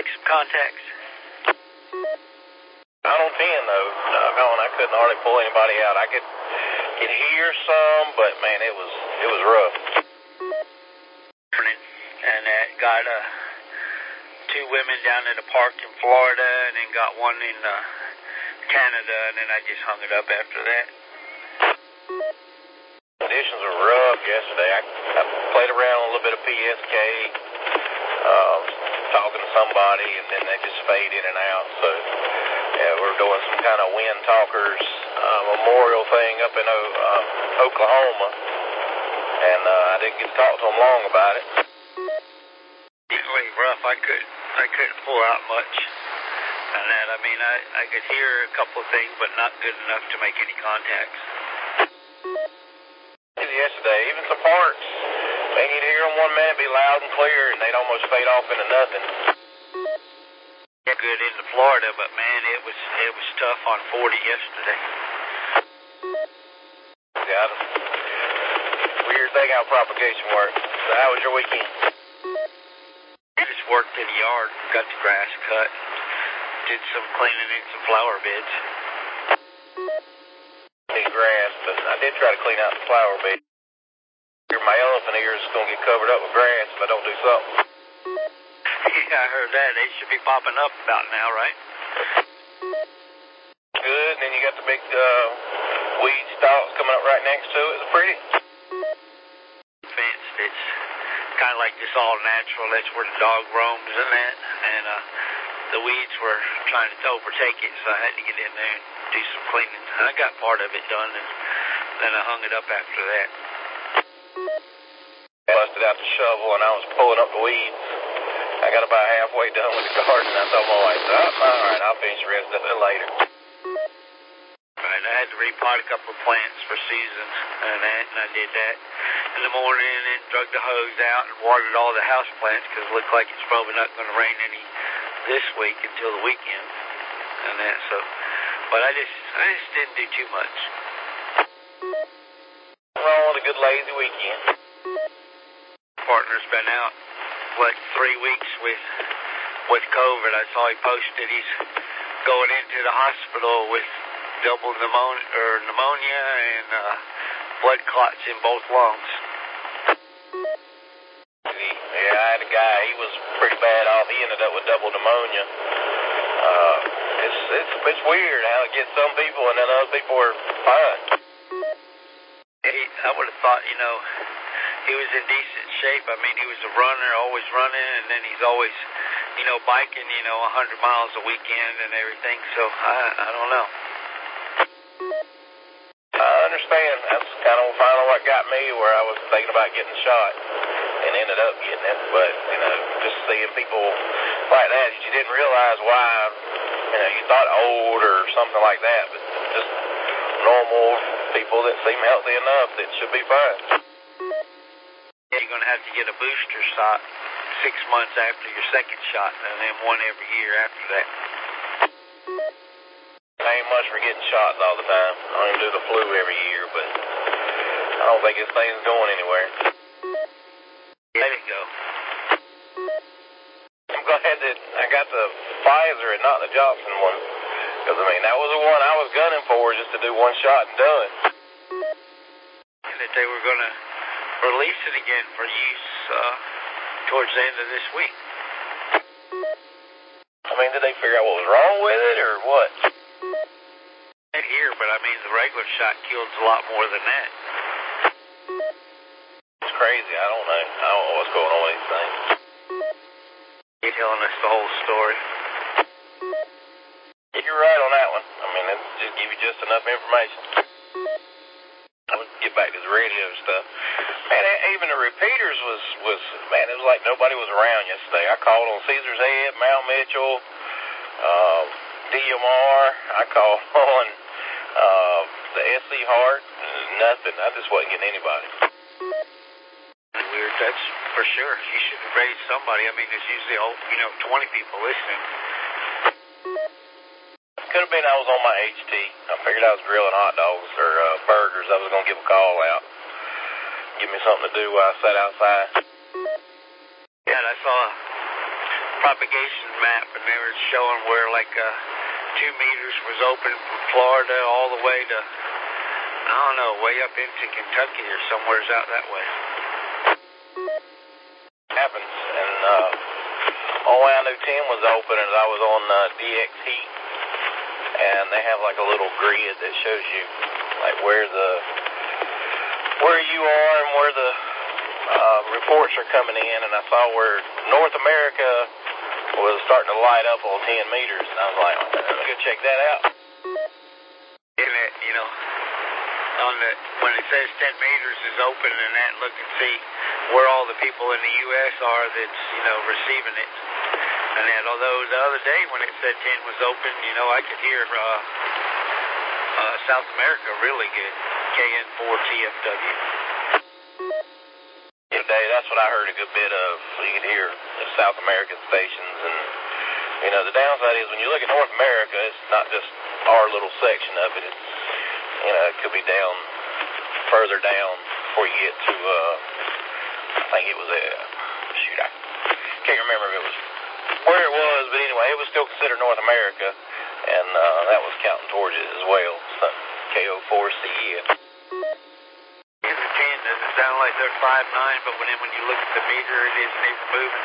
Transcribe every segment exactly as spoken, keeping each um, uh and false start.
make some contacts? Out on ten, though. Doggone, I couldn't hardly pull anybody out. I could, could hear some, but, man, it was it was rough. And that got uh, two women down at a park in Florida, and then got one in uh, Canada, and then I just hung it up after that. Conditions were rough yesterday. I, I played around a little bit of P S K, uh, talking to somebody, and then they just fade in and out. So, yeah, we're doing some kind of wind talkers uh, memorial thing up in uh, Oklahoma, and uh, I didn't get to talk to them long about it. Really rough. I couldn't, I couldn't pull out much on that. I mean, I, I could hear a couple of things, but not good enough to make any contacts. Yesterday, even some parts, man, you'd hear them one minute be loud and clear, and they'd almost fade off into nothing. Good into Florida, but man, it was it was tough on forty yesterday. Yeah, weird thing how propagation works. So how was your weekend? I just worked in the yard, got the grass cut, did some cleaning in some flower beds. Grass, but I did try to clean out the flower bed. My elephant ears is going to get covered up with grass if I don't do something. Yeah, I heard that. They should be popping up about now, right? Good, and then you got the big uh, weed stalks coming up right next to it. It's pretty. Fenced. It's kind of like this all natural. That's where the dog roams and that. And uh, the weeds were trying to overtake it, so I had to get in there and do some cleaning. And I got part of it done, and then I hung it up after that. I busted out the shovel, and I was pulling up the weeds. I got about halfway done with the garden, and I told my wife, oh, all right, I'll finish the rest of it later. Right, I had to repot a couple of plants for Susan, and that, and I did that in the morning, and drug the hose out and watered all the house plants, because it looked like it's probably not going to rain any this week until the weekend, and that, so, but I just, I just didn't do too much. Well, what a good lazy weekend. Partner's been out, what, three weeks with, with COVID. I saw he posted he's going into the hospital with double pneumonia, or pneumonia and uh, blood clots in both lungs. Yeah, I had a guy, he was pretty bad off. He ended up with double pneumonia. Uh, it's, it's, it's weird how it gets some people and then other people are fine. He, I would have thought, you know, he was in decent shape. I mean, he was a runner, always running, and then he's always, you know, biking, you know, one hundred miles a weekend and everything. So, I, I don't know. I understand. That's kind of finally what got me where I was thinking about getting shot and ended up getting it. But, you know, just seeing people like that, you didn't realize why, you know, you thought old or something like that, but just normal people that seem healthy enough that should be fine. Yeah, you're going to have to get a booster shot six months after your second shot, and then one every year after that. I ain't much for getting shots all the time. I don't even do the flu every year, but I don't think this thing's going anywhere. Let it go. I'm glad that I got the Pfizer and not the Johnson one. Because, I mean, that was the one I was gunning for, just to do one shot and done. And that they were going to release it again for use uh, towards the end of this week. I mean, did they figure out what was wrong with it, or what? Here, but I mean, the regular shot kills a lot more than that. It's crazy. I don't know. I don't know what's going on with these things. You're telling us the whole story. You're right on that one. I mean, it just give you just enough information. Let's get back to the radio stuff. Man, even the repeaters was, was, man, it was like nobody was around yesterday. I called on Caesar's Head, Mount Mitchell, uh, D M R. I called on uh, the S C Hart. Nothing. I just wasn't getting anybody. Weird. That's for sure. You should have raised somebody. I mean, there's usually, you know, twenty people listening. Could have been I was on my H T. I figured I was grilling hot dogs or uh, burgers. I was going to give a call out. Give me something to do while I sat outside. Yeah, and I saw a propagation map, and they were showing where like uh, two meters was open from Florida all the way to, I don't know, way up into Kentucky or somewhere's out that way. Happens, and uh, only I knew ten was open, and I was on uh, D X Heat, and they have like a little grid that shows you like where the where you are and where the uh, reports are coming in, and I saw where North America was starting to light up on ten meters, and I was like, let me go check that out. Isn't it, you know, on the, when it says ten meters is open and that, look and see where all the people in the U S are that's, you know, receiving it. And then, although the other day when it said ten was open, you know, I could hear uh, uh, South America really good, K N four T F W. Today, that's what I heard a good bit of. You could hear the South American stations, and you know, the downside is when you look at North America, it's not just our little section of it. It's, you know, it could be down further down before you get to. Uh, I think it was a shoot. I can't remember if it was where it was, but anyway, it was still considered North America, and uh, that was counting towards it as well. So K O four C E F. Doesn't sound like they're five nine, but when, when you look at the meter, it isn't even moving.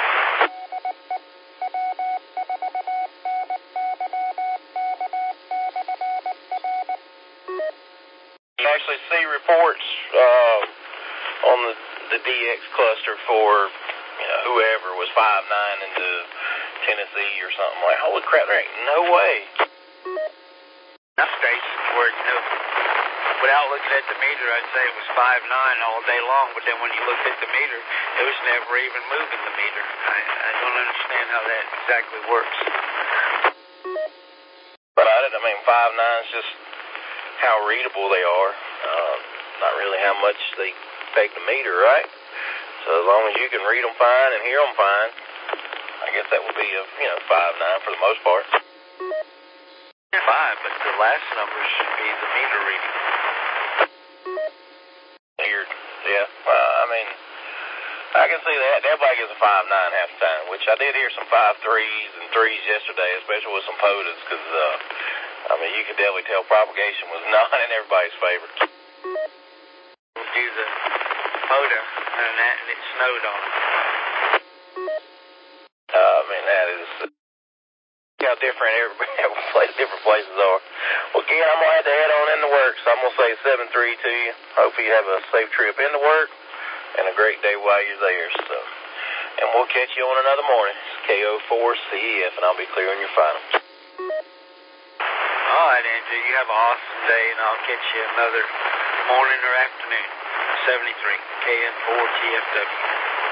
You actually see reports uh, on the, the D X cluster for, you know, whoever was five nine into Tennessee or something. Like, holy crap, there ain't no way. Enough stations where, you know, without looking at the meter, I'd say it was five nine all day long, but then when you looked at the meter, it was never even moving the meter. I, I don't understand how that exactly works. But I didn't, I mean, five nine is just how readable they are. Uh, not really how much they take the meter, right? So as long as you can read them fine and hear them fine, I guess that would be a, you know, five nine for the most part. Five, but the last number should be the meter reading. Weird. Yeah. Uh, I mean, I can see that. Everybody gets a five nine half the time, which I did hear some five threes and threes yesterday, especially with some POTUS, because, uh, I mean, you could definitely tell propagation was not in everybody's favor. We'll do the POTA, and that, and it snowed on it. Uh, I mean, that is how different every, every place, different places are. Well, Ken, I'm going to have to head on into work, so I'm going to say seven three to you. Hope you have a safe trip into work and a great day while you're there. So, and we'll catch you on another morning. It's K O four C E F, and I'll be clearing your final. All right, Andrew, you have an awesome day, and I'll catch you another morning or afternoon. seventy-three, K N four T F W.